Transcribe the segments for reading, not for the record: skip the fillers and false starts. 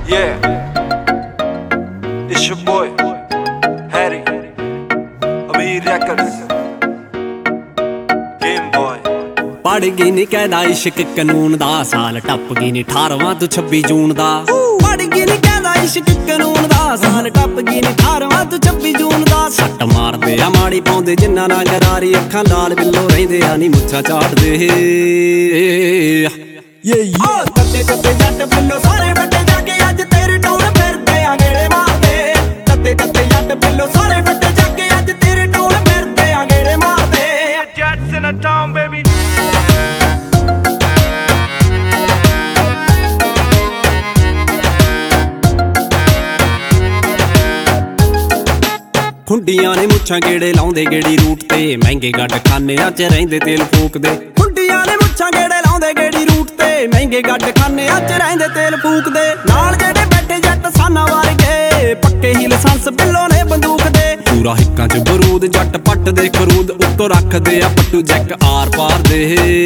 Yeah, it's your boy, Harry, Amir Records, Game Boy। ਪੜ ਗਈ ਨੀ ਕਹਿੰਦਾ ਇਸ਼ਕ ਕਾਨੂੰਨ ਦਾ, ਸਾਲ ਟੱਪ ਗਈ ਨੀ 18ਵਾਂ ਤੋਂ 26 ਜੂਨ ਦਾ। ਪੜ ਗਈ ਨੀ ਕਹਿੰਦਾ ਇਸ਼ਕ ਕਾਨੂੰਨ ਦਾ, ਸਾਲ ਟੱਪ ਗਈ ਨੀ 18ਵਾਂ ਤੋਂ 26 ਜੂਨ ਦਾ। ਸੱਟ ਮਾਰਦੇ ਆ ਮਾੜੀ ਪਾਉਂਦੇ ਜਿੰਨਾ ਨਾ ਗਰਾਰੀ, ਅੱਖਾਂ ਲਾਲ ਬਿੱਲੋ ਰਹਿੰਦੇ ਆ ਨੀ ਮੁੱਛਾਂ ਝਾੜਦੇ। ਤੱਤੇ ਤੱਤੇ ਜੱਟ ਬਿੱਲੋ ਸਾਰੇ ਵੱਡੇ ਜਾ ਕੇ ਅੱਜ ਤੇਰੇ ਟੌਰ ਫਿਰਦੇ ਆ ਗੇੜੇ ਮਾਰਦੇ। ਤੱਤੇ ਤੱਤੇ ਜੱਟ ਬਿੱਲੋ ਸਾਰੇ ਵੱਡੇ ਜਾ ਕੇ ਅੱਜ ਤੇਰੇ ਟੌਰ ਫਿਰਦੇ ਆ ਗੇੜੇ ਮਾਰਦੇ। Jets in the town, baby। ਖੁੰਡੀਆਂ ਨੇ ਮੁੱਛਾਂ ਗੇੜੇ ਲਾਉਂਦੇ ਗੇੜੀ ਰੂਟ ਤੇ, ਮਹਿੰਗੇ ਗੱਡ ਖਾਨਿਆਂ 'ਚ ਰਹਿੰਦੇ ਤੇਲ ਫੂਕਦੇ। ਖੁੰਡੀਆਂ ਨੇ ਮੁੱਛਾਂ ਗੇੜੇ ਲਾਉਂਦੇ ਗੇੜੀ ਰੂਟ ਤੇ, ਮਹਿੰਗੇ ਗੱਡ ਖਾਨਿਆਂ 'ਚ ਰਹਿੰਦੇ ਤੇਲ ਫੂਕਦੇ। ਨਾਲ ਜਿਹੜੇ ਬੈਠੇ ਜੱਟ ਸਾਨਾ ਵਰਗੇ, ਪੱਕੇ ਹੀ ਲਾਇਸੈਂਸ ਬਿੱਲੋ ਨੇ ਬੰਦੂਕ ਦੇ। ਪੂਰਾ ਹਿੱਕਾਂ 'ਚ ਬਰੂਦ ਜੱਟ ਪੱਟ ਦੇ ਖਰੂਦ, ਉੱਤੋਂ ਰੱਖਦੇ ਆ ਪੱਟੂ ਜੈਕ ਆਰ ਪਾਰ ਦੇ।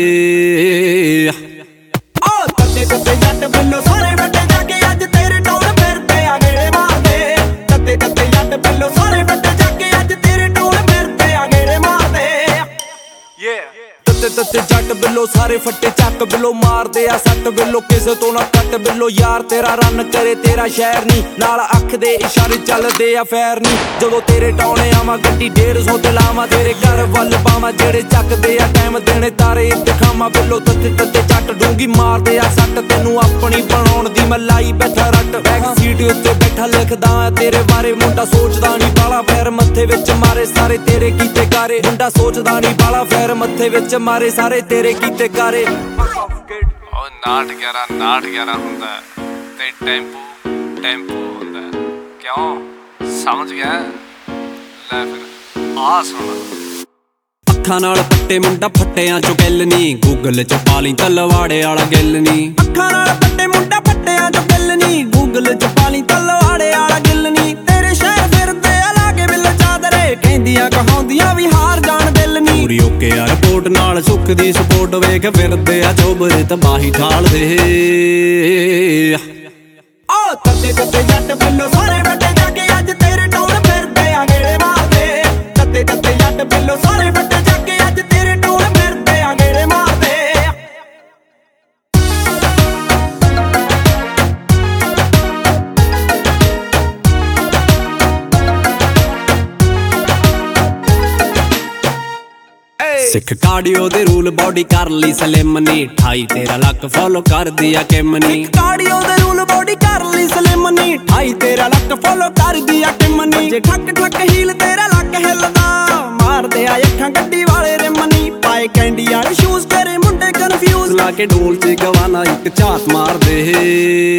ਤੱਤੇ ਤੱਤੇ ਜੱਟ ਬਿੱਲੋ ਸਾਰੇ ਵੱਡੇ ਜਾ ਕੇ ਅੱਜ ਤੇਰੇ ਟੌਰ ਫਿਰਦੇ ਆ ਗੇੜੇ ਮਾਰਦੇ। ਤੱਤੇ ਤੱਤੇ ਜੱਟ ਬਿੱਲੋ ਸਾਰੇ ਵੱਡੇ ਜਾ ਕੇ ਅੱਜ ਤੇਰੇ ਟੌਰ ਫਿਰਦੇ ਆ ਗੇੜੇ ਮਾਰਦੇ। Yeah। ਤੱਤੇ ਜੱਟ ਬਿੱਲੋ ਸਾਰੇ ਫੱਟੇ ਚੱਕ ਬਿੱਲੋ ਮਾਰਦੇ ਆ ਸੱਟ ਬਿੱਲੋ, ਕਿਸੇ ਤੋਂ ਨਾ ਕੱਟ ਬਿੱਲੋ ਯਾਰ ਤੇਰਾ ਰਨ ਕਰੇ ਤੇਰਾ ਸ਼ਹਿਰ ਨੀ, ਨਾਲ ਅੱਖ ਦੇ ਇਸ਼ਾਰੇ ਚੱਲਦੇ ਆ ਫੈਰ ਨੀ। ਜਦੋਂ ਤੇਰੇ ਟੌਣੇ ਆਵਾਂ ਗੱਡੀ 150 ਤੇ ਲਾਵਾਂ ਤੇਰੇ ਘਰ ਵੱਲ ਪਾਵਾਂ, ਜਿਹੜੇ ਚੱਕਦੇ ਆ ਟਾਈਮ ਦੇਣੇ ਤਾਰੇ ਦਿਖਾਵਾਂ ਬਿੱਲੋ। ਤੱਤੇ ਜੱਟ ਡੂੰਗੀ ਮਾਰਦੇ ਆ ਸੱਟ, ਤੈਨੂੰ ਆਪਣੀ ਬਣਾਉਣ ਦੀ ਮੈਂ ਲਾਈ ਬੈਠਾ ਰੱਟ। ਬੈਕ ਸੀਟ ਉੱਤੇ ਬੈਠਾ ਲਿਖਦਾ ਤੇਰੇ ਬਾਰੇ, ਮੁੰਡਾ ਸੋਚਦਾ ਨੀ ਬਾਲਾ ਫੇਰ ਮੱਥੇ ਵਿੱਚ ਮਾਰੇ ਸਾਰੇ ਤੇਰੇ ਕੀਤੇ ਕਾਰੇ। ਮੁੰਡਾ ਸੋਚਦਾ ਨੀ ਬਾਲਾ ਫੇਰ ਮੱਥੇ ਵਿੱਚ ਮਾਰੇ ਸਾਰੇ ਤੇਰੇ ਕੀਤੇ ਕਾਰੇ। ਉਹ 6911 ਹੁੰਦਾ ਤੇ ਟੈਂਪੂ ਹੁੰਦਾ, ਕਿਉਂ ਸਮਝ ਗਿਆ? ਲੈ ਫਿਰ ਆ ਸੁਣ। ਅੱਖਾਂ ਨਾਲ ਪੱਟੇ ਮੁੰਡਾ ਫੱਟਿਆਂ ਚੋਂ ਗਿੱਲ ਨੀ, ਗੂਗਲ 'ਚ ਪਾ ਲਈ ਤਲਵਾੜੇ ਵਾਲਾ ਗਿੱਲ ਨੀ। ਅੱਖਾਂ ਨਾਲ ਪੱਟੇ ਮੁੰਡਾ ਫੱਟਿਆਂ ਚੋਂ ਗਿੱਲ ਨੀ, ਗੂਗਲ 'ਚ ਪਾ ਲਈ ਤਲਵਾੜੇ ਵਾਲਾ ਗਿੱਲ ਨੀ। ਤੇਰੇ ਸ਼ਹਿਰ ਫਿਰਦੇ ਆ ਲਾਗੇ ਬਿੱਲ ਚਾਦਰੇ, ਕਹਿੰਦੀਆਂ ਕਹਾਉਂਦੀਆਂ ਵੀ ਹਾਰ ਜਾਣ ਦਿਲ ਨੀ। ਪੂਰੀ ਓਕੇ ਆ ਰਿਪੋਰਟ ਨਾਲ ਸੁੱਖ ਦੀ ਸਪੋਰਟ, ਵੇਖ ਫਿਰਦੇ ਆ ਚੋਬਰੇ ਤਬਾਹੀ ਠਾਲਦੇ। ਤੱਤੇ ਤੱਤੇ ਜੱਟ ਬਿੱਲੋ ਸਾਰੇ ਵੱਡੇ ਜਾ ਕੇ ਅੱਜ ਤੇਰੇ ਟੌਰ ਫਿਰਦੇ ਆ ਗੇੜੇ ਮਾਰਦੇ। ਤੱਤੇ ਤੱਤੇ ਜੱਟ ਬਿੱਲੋ ਸਾਰੇ ਵੱਡੇ ਜਾ ਕੇ ਅੱਜ ਤੇਰੇ ਟੌਰ ਫਿਰਦੇ ਆ ਗੇੜੇ ਮਾਰਦੇ। ਸਿੱਖ ਕਾਰਡੀਓ ਦੇ ਰੂਲ ਬੋਡੀ ਕਰ ਲਈ ਸਲਿਮ ਨੀ, 28 13 ਲੱਖ ਫੋਲੋ ਕਰਦੀ ਆ ਕਿਮ ਨੀ। ਕਾਰਡੀਓ ਦੇ ਰੂਲ ਬੋਡੀ ਕਰ ਲਈ ਸਲਿਮ ਨੀ, 28 13 ਲੱਖ ਫੋਲੋ ਕਰਦੀ ਆ ਕਿਮ ਨੀ। ਜੇ ਠੱਕ ਠੱਕ ਹੀਲ ਤੇਰਾ ਲੱਕ ਹਿੱਲਦਾ, ਮਾਰਦੇ ਆ ਅੱਖਾਂ ਗੱਡੀ ਵਾਲੇ ਰਿਮ ਨੀ। ਪਾਏ ਕੈਂਡੀ ਵਾਲੇ ਸ਼ੂਜ਼ ਤੇਰੇ ਮੁੰਡੇ ਕਨਫਿਊਜ਼, ਲਾ ਕੇ ਢੋਲ 'ਚ ਗਵਾਨਾ ਇੱਕ ਝਾਤ ਮਾਰਦੇ।